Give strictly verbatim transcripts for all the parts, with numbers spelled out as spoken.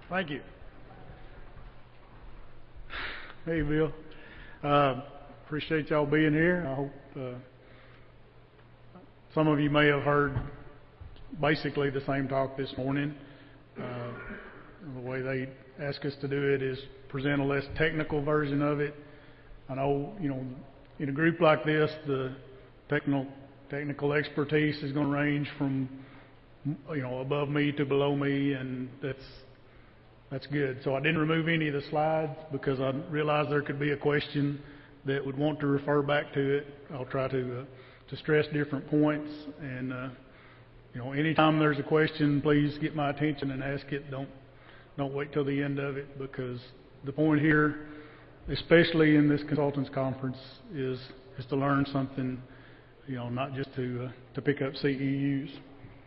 Thank you. Hey, Bill. Uh, appreciate y'all being here. I hope uh, some of you may have heard basically the same talk this morning. Uh, the way they ask us to do it is present a less technical version of it. I know, you know, in a group like this, the technical technical expertise is going to range from, you know, above me to below me, and that's that's good. So I didn't remove any of the slides because I realized there could be a question that would want to refer back to it. I'll try to uh, to stress different points, and uh, you know, anytime there's a question, please get my attention and ask it. Don't don't wait till the end of it, because the point here, especially in this consultants conference, is is to learn something. You know, not just to uh, to pick up C E Us.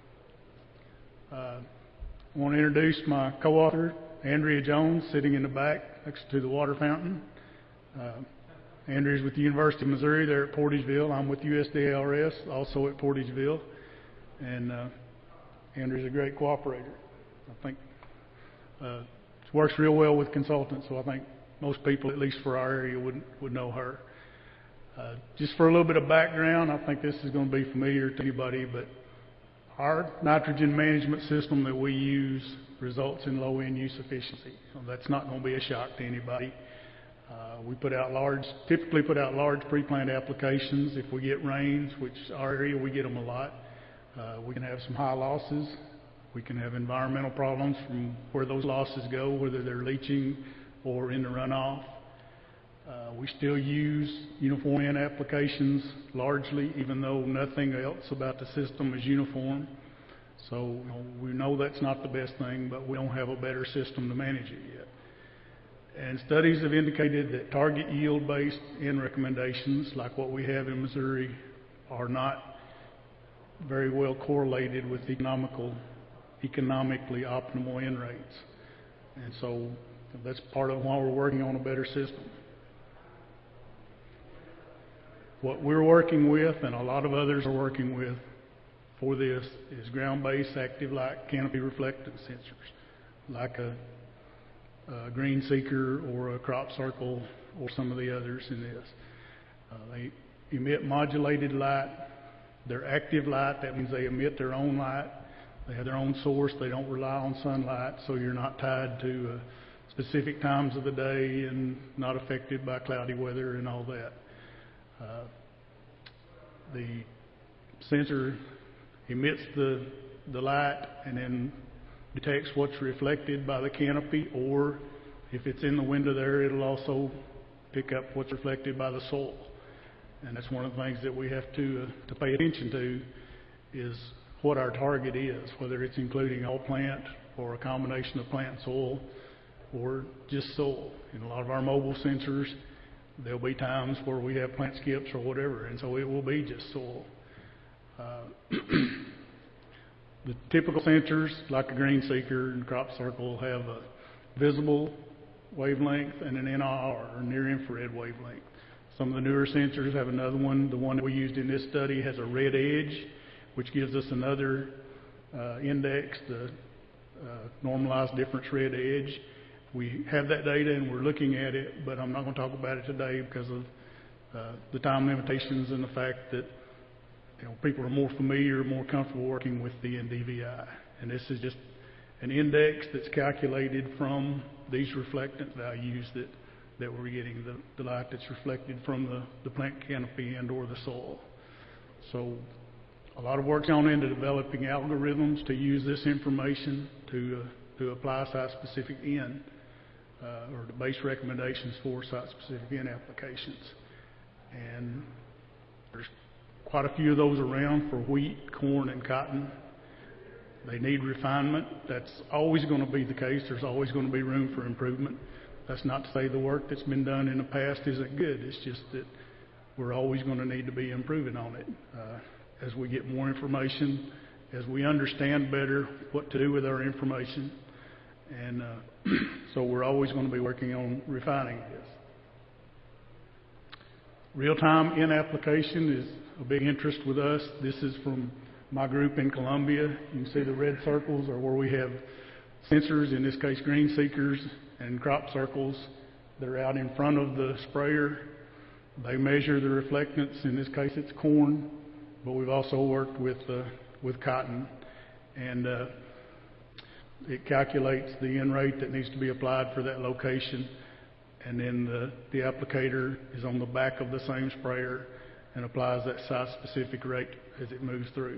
Uh, I want to introduce my co-author, Andrea Jones, sitting in the back next to the water fountain. Uh, Andrea's with the University of Missouri. They're at Portageville. I'm with U S D A R S, also at Portageville. And uh, Andrea's a great cooperator. I think uh, she works real well with consultants, so I think most people, at least for our area, would would know her. Uh, just for a little bit of background, I think this is going to be familiar to anybody, but our nitrogen management system that we use results in low end-use efficiency. So that's not going to be a shock to anybody. Uh, we put out large, typically put out large pre-plant applications. If we get rains, which our area, we get them a lot, uh, we can have some high losses. We can have environmental problems from where those losses go, whether they're leaching or in the runoff. Uh, we still use uniform N applications largely, even though nothing else about the system is uniform. So you know, we know that's not the best thing, but we don't have a better system to manage it yet. And studies have indicated that target yield-based N recommendations, like what we have in Missouri, are not very well correlated with economical, economically optimal N rates. And so that's part of why we're working on a better system. What we're working with, and a lot of others are working with for this, is ground-based active light canopy reflectance sensors, like a, a green seeker or a crop circle or some of the others in this. Uh, they emit modulated light. They're active light. That means they emit their own light. They have their own source. They don't rely on sunlight, so you're not tied to uh, specific times of the day and not affected by cloudy weather and all that. Uh, the sensor emits the, the light and then detects what's reflected by the canopy, or if it's in the window there, it'll also pick up what's reflected by the soil. And that's one of the things that we have to, uh, to pay attention to, is what our target is, whether it's including all plant or a combination of plant and soil or just soil. In a lot of our mobile sensors, there'll be times where we have plant skips or whatever, and so it will be just soil. Uh, the typical sensors, like a green seeker and crop circle, have a visible wavelength and an N I R, or near infrared wavelength. Some of the newer sensors have another one. The one that we used in this study has a red edge, which gives us another uh, index, the uh, normalized difference red edge. We have that data and we're looking at it, but I'm not going to talk about it today because of uh, the time limitations and the fact that you know, people are more familiar, more comfortable working with the N D V I. And this is just an index that's calculated from these reflectant values that, that we're getting, the, the light that's reflected from the, the plant canopy and or the soil. So a lot of work's gone into developing algorithms to use this information to, uh, to apply site-specific N. Uh, or the base recommendations for site-specific N applications. And there's quite a few of those around for wheat, corn, and cotton. They need refinement. That's always going to be the case. There's always going to be room for improvement. That's not to say the work that's been done in the past isn't good. It's just that we're always going to need to be improving on it. Uh, as we get more information, as we understand better what to do with our information, and uh, so we're always going to be working on refining this. Real-time N application is a big interest with us. This is from my group in Columbia. You can see the red circles are where we have sensors, in this case green seekers and crop circles, that are out in front of the sprayer. They measure the reflectance. In this case, it's corn, but we've also worked with uh, with cotton, and uh, it calculates the N rate that needs to be applied for that location, and then the, the applicator is on the back of the same sprayer and applies that site-specific rate as it moves through.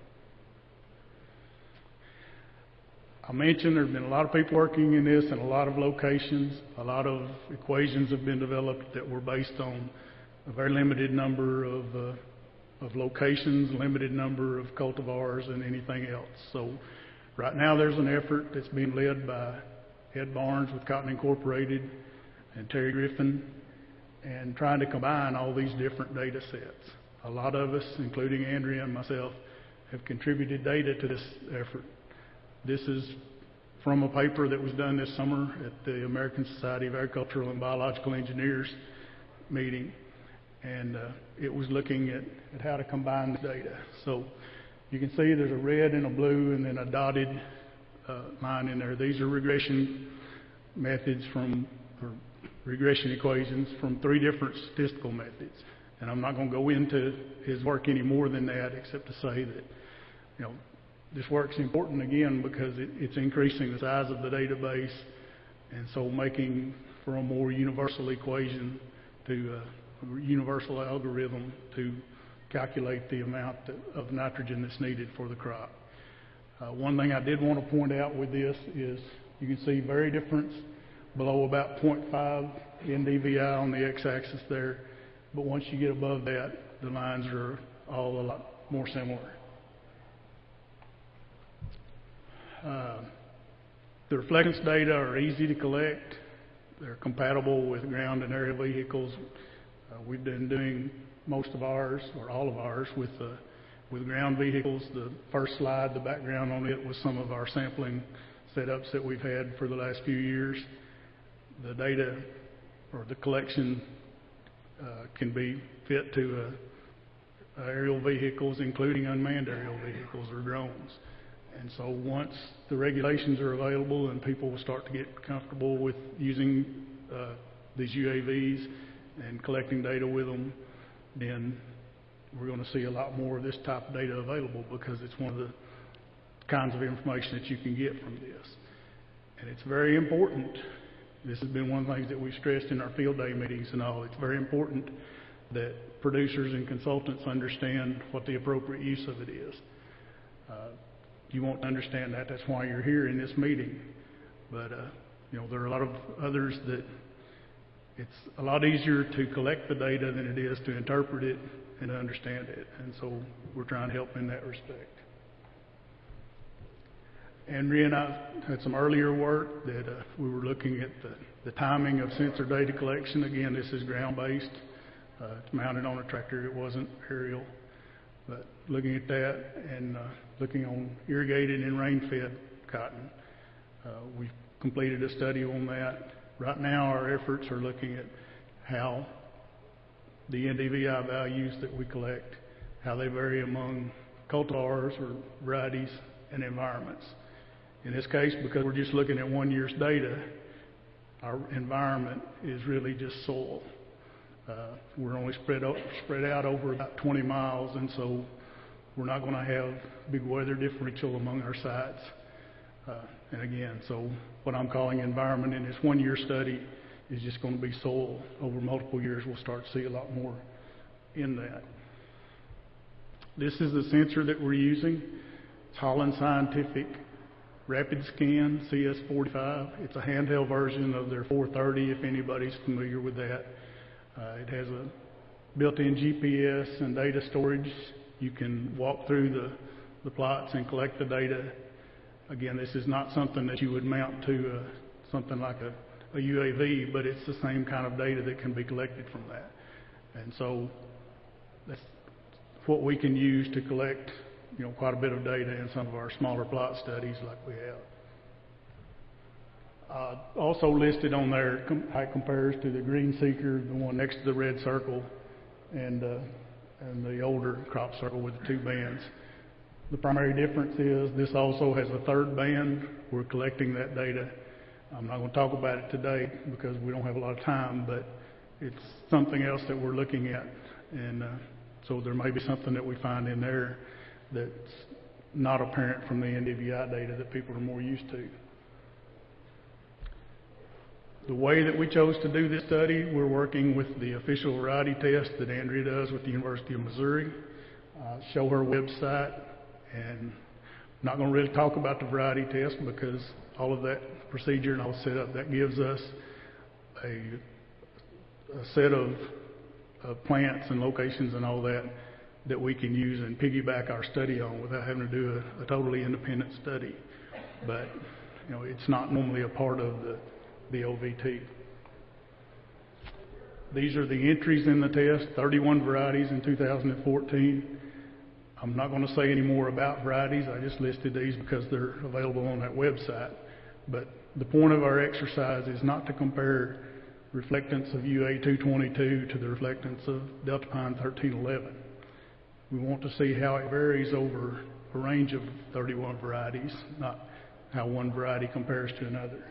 I mentioned there's been a lot of people working in this in a lot of locations. A lot of equations have been developed that were based on a very limited number of, uh, of locations, limited number of cultivars, and anything else. So right now there's an effort that's being led by Ed Barnes with Cotton Incorporated and Terry Griffin, and trying to combine all these different data sets. A lot of us, including Andrea and myself, have contributed data to this effort. This is from a paper that was done this summer at the American Society of Agricultural and Biological Engineers meeting, and uh, it was looking at, at how to combine the data. So you can see there's a red and a blue and then a dotted uh, line in there. These are regression methods from, or regression equations from three different statistical methods. And I'm not going to go into his work any more than that, except to say that, you know, this work's important again because it, it's increasing the size of the database, and so making for a more universal equation to uh, a universal algorithm to calculate the amount of nitrogen that's needed for the crop. Uh, one thing I did want to point out with this is you can see very difference below about zero point five N D V I on the x-axis there, but once you get above that, the lines are all a lot more similar. Uh, the reflectance data are easy to collect. They're compatible with ground and aerial vehicles. Uh, we've been doing most of ours, or all of ours, with uh, with ground vehicles. The first slide, the background on it, was some of our sampling setups that we've had for the last few years. The data, or the collection, uh, can be fit to uh, aerial vehicles, including unmanned aerial vehicles or drones. And so once the regulations are available and people will start to get comfortable with using uh, these U A Vs and collecting data with them, then we're going to see a lot more of this type of data available, because it's one of the kinds of information that you can get from this. And it's very important. This has been one of the things that we've stressed in our field day meetings and all. It's very important that producers and consultants understand what the appropriate use of it is. Uh, You won't understand that. That's why you're here in this meeting. But, uh, you know, there are a lot of others that it's a lot easier to collect the data than it is to interpret it and to understand it. And so we're trying to help in that respect. Andrea and I had some earlier work that uh, we were looking at the, the timing of sensor data collection. Again, this is ground-based. Uh, it's mounted on a tractor. It wasn't aerial. But looking at that and uh, looking on irrigated and rain-fed cotton, uh, we've completed a study on that. Right now our efforts are looking at how the N D V I values that we collect, how they vary among cultivars or varieties and environments. In this case, because we're just looking at one year's data, our environment is really just soil. Uh, we're only spread out, spread out over about twenty miles, and so we're not going to have big weather differential among our sites. Uh, and again, so what I'm calling environment in this one-year study is just going to be soil. Over multiple years, we'll start to see a lot more in that. This is the sensor that we're using. It's Holland Scientific Rapid Scan C S forty-five. It's a handheld version of their four thirty, if anybody's familiar with that. Uh, it has a built-in G P S and data storage. You can walk through the, the plots and collect the data. Again, this is not something that you would mount to uh, something like a, a U A V, but it's the same kind of data that can be collected from that. And so that's what we can use to collect, you know, quite a bit of data in some of our smaller plot studies like we have. Uh, also listed on there com how it compares to the green seeker, the one next to the red circle, and uh, and the older crop circle with the two bands. The primary difference is this also has a third band. We're collecting that data. I'm not going to talk about it today because we don't have a lot of time, but it's something else that we're looking at. And uh, so there may be something that we find in there that's not apparent from the N D V I data that people are more used to. The way that we chose to do this study, we're working with the official variety test that Andrea does with the University of Missouri. Uh, show her website, and I'm not going to really talk about the variety test because all of that procedure and all set up, that gives us a, a set of, of plants and locations and all that that we can use and piggyback our study on without having to do a, a totally independent study. But you know, it's not normally a part of the, the O V T. These are the entries in the test, thirty-one varieties in two thousand fourteen. I'm not going to say any more about varieties. I just listed these because they're available on that website. But the point of our exercise is not to compare reflectance of U A two twenty-two to the reflectance of Delta Pine thirteen eleven. We want to see how it varies over a range of thirty-one varieties, not how one variety compares to another.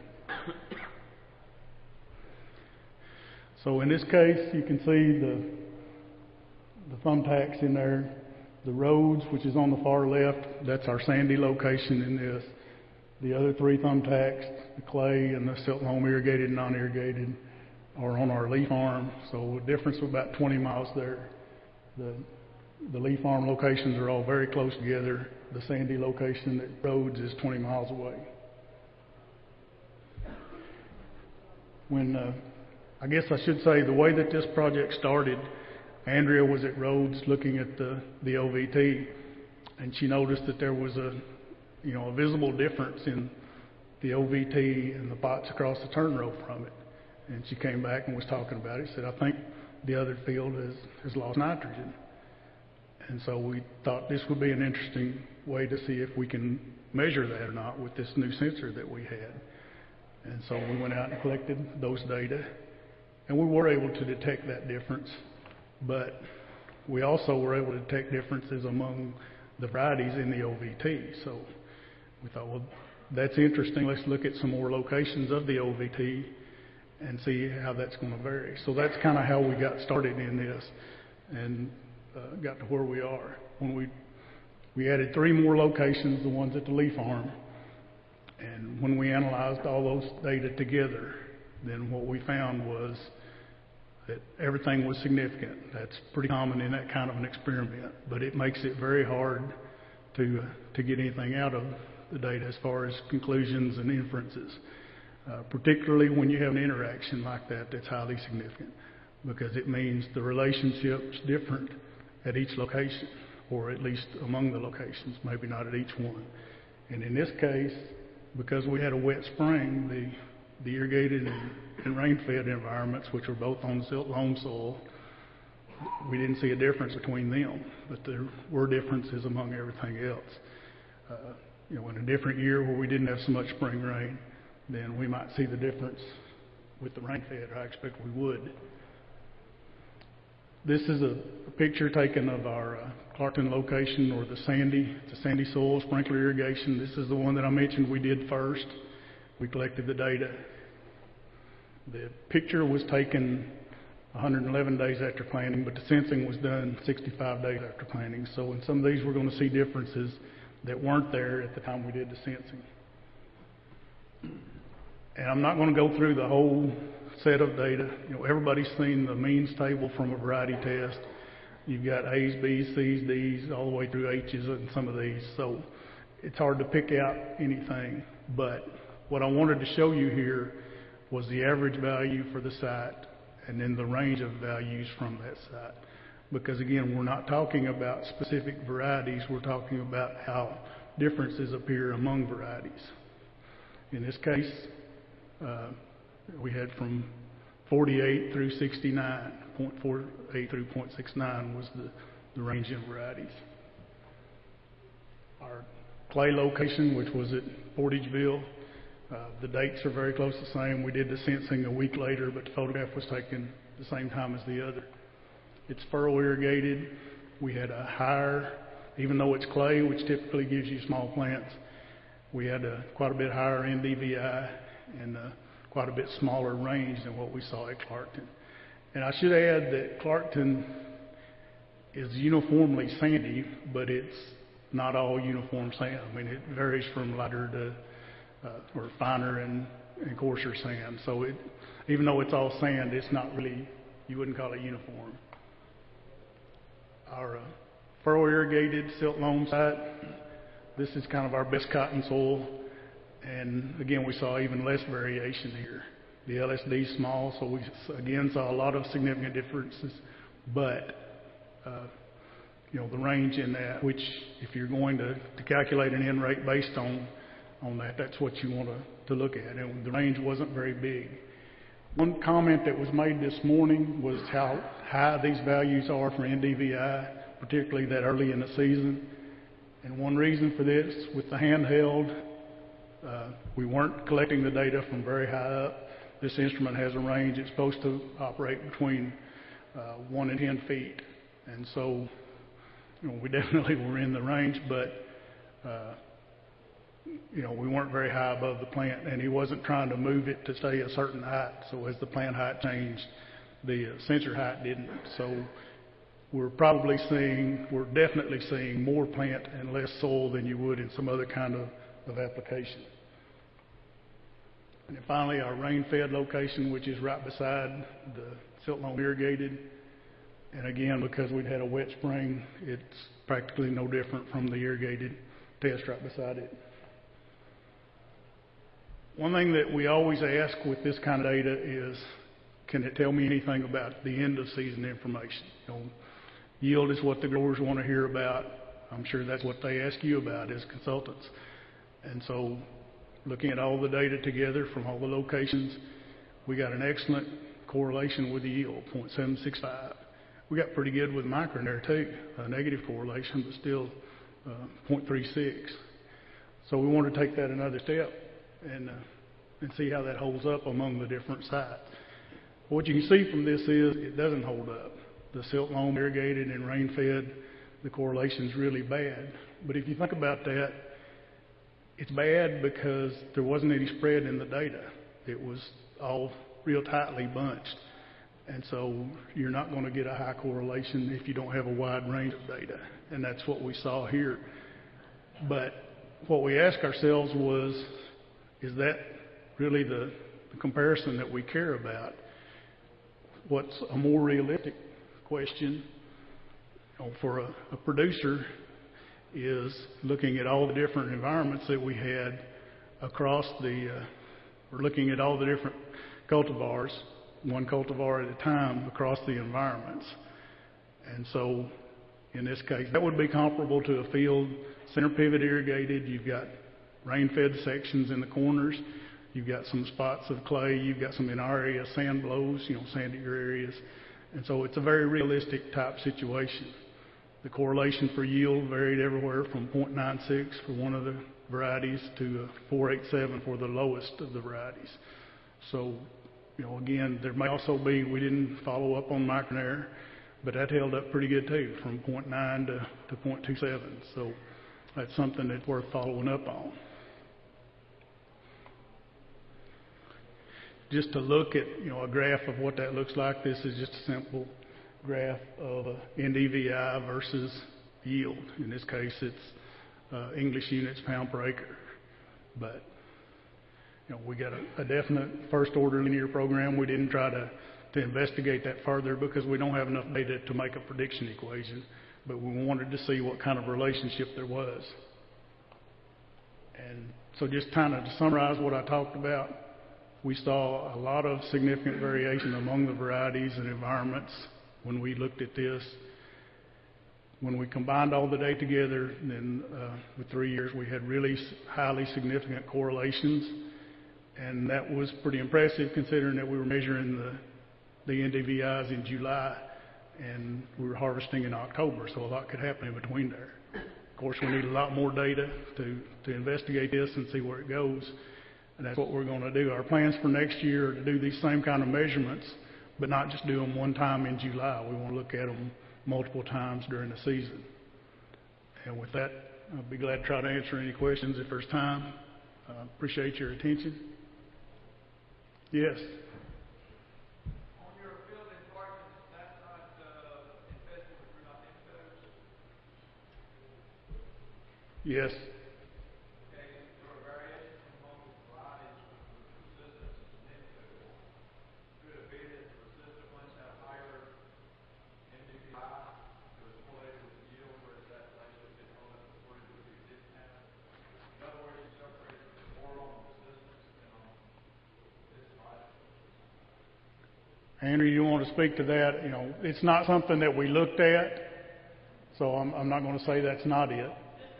So in this case, you can see the, the thumbtacks in there. The Rhodes, which is on the far left, that's our sandy location in this. The other three thumbtacks, the clay and the silt loam irrigated and non-irrigated, are on our leaf arm. So a difference of about twenty miles there. The, the leaf arm locations are all very close together. The sandy location at Rhodes is twenty miles away. When, uh, I guess I should say, the way that this project started, Andrea was at Rhodes looking at the, the O V T, and she noticed that there was a, you know, a visible difference in the O V T and the pots across the turn row from it. And she came back and was talking about it. She said, I think the other field has, has lost nitrogen. And so we thought this would be an interesting way to see if we can measure that or not with this new sensor that we had. And so we went out and collected those data, and we were able to detect that difference. But we also were able to detect differences among the varieties in the O V T. So we thought, well, that's interesting. Let's look at some more locations of the O V T and see how that's going to vary. So that's kind of how we got started in this and uh, got to where we are. When we we added three more locations, the ones at the leaf arm, and when we analyzed all those data together, then what we found was that everything was significant. That's pretty common in that kind of an experiment, but it makes it very hard to uh, to get anything out of the data as far as conclusions and inferences, uh, particularly when you have an interaction like that that's highly significant, because it means the relationship's different at each location, or at least among the locations, maybe not at each one. And in this case, because we had a wet spring, the the irrigated and, and rain-fed environments, which were both on silt loam soil, we didn't see a difference between them, but there were differences among everything else. Uh, you know, in a different year where we didn't have so much spring rain, then we might see the difference with the rain-fed, or I expect we would. This is a, a picture taken of our uh, Clarkton location, or the sandy, it's a sandy soil sprinkler irrigation. This is the one that I mentioned we did first. We collected the data. The picture was taken one hundred eleven days after planting, but the sensing was done sixty-five days after planting. So in some of these, we're going to see differences that weren't there at the time we did the sensing. And I'm not going to go through the whole set of data. You know, everybody's seen the means table from a variety test. You've got A's, B's, C's, D's, all the way through H's in some of these. So it's hard to pick out anything, but what I wanted to show you here was the average value for the site and then the range of values from that site. Because again, we're not talking about specific varieties, we're talking about how differences appear among varieties. In this case, uh, we had from forty-eight through sixty-nine, zero point four eight through zero point six nine was the, the range in varieties. Our clay location, which was at Portageville, Uh, the dates are very close to the same. We did the sensing a week later, but the photograph was taken the same time as the other. It's furrow irrigated. We had a higher even though it's clay, which typically gives you small plants, we had a, quite a bit higher N D V I and uh, quite a bit smaller range than what we saw at Clarkton. And I should add that Clarkton is uniformly sandy, but it's not all uniform sand. I mean, it varies from lighter to uh, or finer and, and coarser sand. So it, even though it's all sand, it's not really, you wouldn't call it uniform. Our uh, furrow irrigated silt loam site, this is kind of our best cotton soil. And again, we saw even less variation here. The L S D is small, so we again saw a lot of significant differences. But uh, you know, the range in that, which if you're going to, to calculate an N rate based on on that, that's what you want to, to look at. And the range wasn't very big. One comment that was made this morning was how high these values are for N D V I, particularly that early in the season. And one reason for this, with the handheld, uh, we weren't collecting the data from very high up. This instrument has a range. It's supposed to operate between uh, one and ten feet. And so, you know, we definitely were in the range, but, uh, you know, we weren't very high above the plant, and he wasn't trying to move it to stay a certain height. So as the plant height changed, the uh, sensor height didn't. So we're probably seeing, we're definitely seeing more plant and less soil than you would in some other kind of, of application. And then finally, our rain-fed location, which is right beside the silt loam irrigated. And again, because we'd had a wet spring, it's practically no different from the irrigated test right beside it. One thing that we always ask with this kind of data is, can it tell me anything about the end of season information? You know, yield is what the growers want to hear about. I'm sure that's what they ask you about as consultants. And so looking at all the data together from all the locations, we got an excellent correlation with the yield, zero point seven six five. We got pretty good with micron there too, a negative correlation, but still uh, zero point three six. So we want to take that another step and, uh, and see how that holds up among the different sites. What you can see from this is it doesn't hold up. The silt loam irrigated and rain fed, the correlation's really bad. But if you think about that, it's bad because there wasn't any spread in the data. It was all real tightly bunched. And so you're not going to get a high correlation if you don't have a wide range of data. And that's what we saw here. But what we asked ourselves was, is that really the, the comparison that we care about? What's a more realistic question, you know, for a, a producer is looking at all the different environments that we had across the, uh, we're looking at all the different cultivars, one cultivar at a time across the environments. And so in this case, that would be comparable to a field center pivot irrigated. You've got rain-fed sections in the corners. You've got some spots of clay. You've got some in our area sand blows, you know, sandier areas. And so it's a very realistic type situation. The correlation for yield varied everywhere from zero point nine six for one of the varieties to four point eight seven for the lowest of the varieties. So, you know, again, there may also be, we didn't follow up on micron error, but that held up pretty good too, from zero point nine to, to zero point two seven. So that's something that's worth following up on. Just to look at, you know, a graph of what that looks like, this is just a simple graph of uh, N D V I versus yield. In this case, it's uh, English units pound per acre. But, you know, we got a, a definite first order linear program. We didn't try to, to investigate that further because we don't have enough data to make a prediction equation. But we wanted to see what kind of relationship there was. And so just kind of to summarize what I talked about, we saw a lot of significant variation among the varieties and environments when we looked at this. When we combined all the data together, then uh, with three years, we had really highly significant correlations. And that was pretty impressive considering that we were measuring the, the N D V Is in July and we were harvesting in October, so a lot could happen in between there. Of course, we need a lot more data to, to investigate this and see where it goes. And that's what we're going to do. Our plans for next year are to do these same kind of measurements, but not just do them one time in July. We want to look at them multiple times during the season. And with that, I'll be glad to try to answer any questions if there's time. Uh, appreciate your attention. Yes. On your field environment, that's not uh, infested with Rudolph nematodes? Yes. Okay, there are variations among the varieties with resistance to nematodes. Could it be that the resistant ones have higher M D P I that was correlated with yield, whereas that ratio didn't hold up with what it didn't have? In other words, you separated more on resistance than on this product. Andrew, you want to speak to that? You know, it's not something that we looked at, so I'm, I'm not going to say that's not it.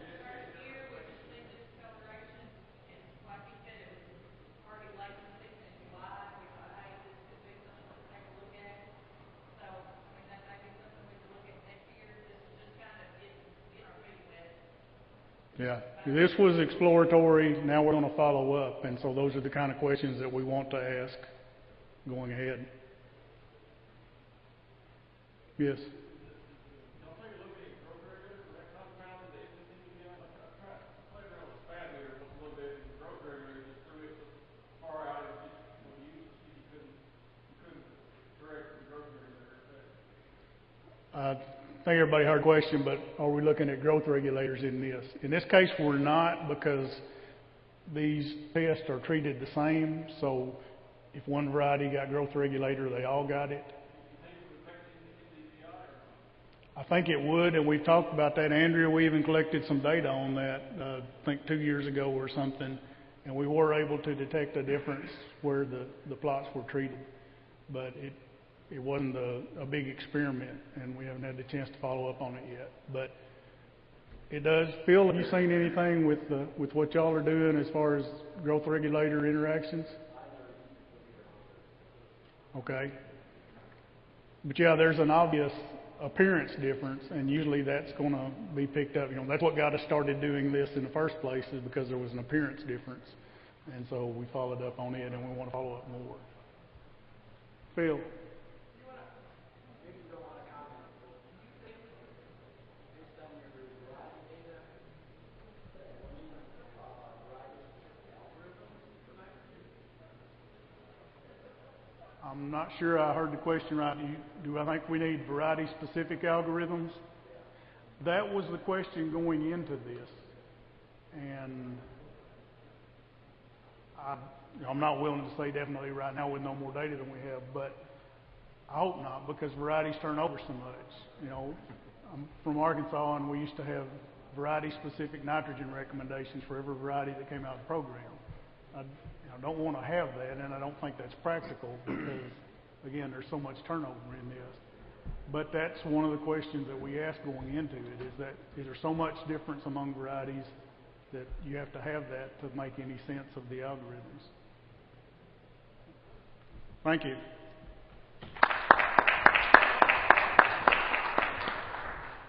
Yeah, this was exploratory. Now we're going to follow up, and so those are the kind of questions that we want to ask going ahead. Yes. I think everybody heard the question, but are we looking at growth regulators in this? In this case, we're not, because these pests are treated the same. So if one variety got growth regulator, they all got it. I think it would, and we've talked about that. Andrea, we even collected some data on that, uh, I think two years ago or something, and we were able to detect a difference where the, the plots were treated. But it it wasn't a, a big experiment, and we haven't had the chance to follow up on it yet. But it does. Phil, have you seen anything with the, with what y'all are doing as far as growth regulator interactions? Okay. But yeah, there's an obvious appearance difference, and usually that's going to be picked up. You know, that's what got us started doing this in the first place, is because there was an appearance difference, and so we followed up on it, and we want to follow up more. Phil. I'm not sure I heard the question right. Do, you, do I think we need variety-specific algorithms? That was the question going into this. And I, you know, I'm not willing to say definitely right now with no more data than we have, but I hope not, because varieties turn over so much. You know, I'm from Arkansas, and we used to have variety-specific nitrogen recommendations for every variety that came out of the program. I, I don't want to have that, and I don't think that's practical because, again, there's so much turnover in this. But that's one of the questions that we ask going into it, is that is there so much difference among varieties that you have to have that to make any sense of the algorithms. Thank you.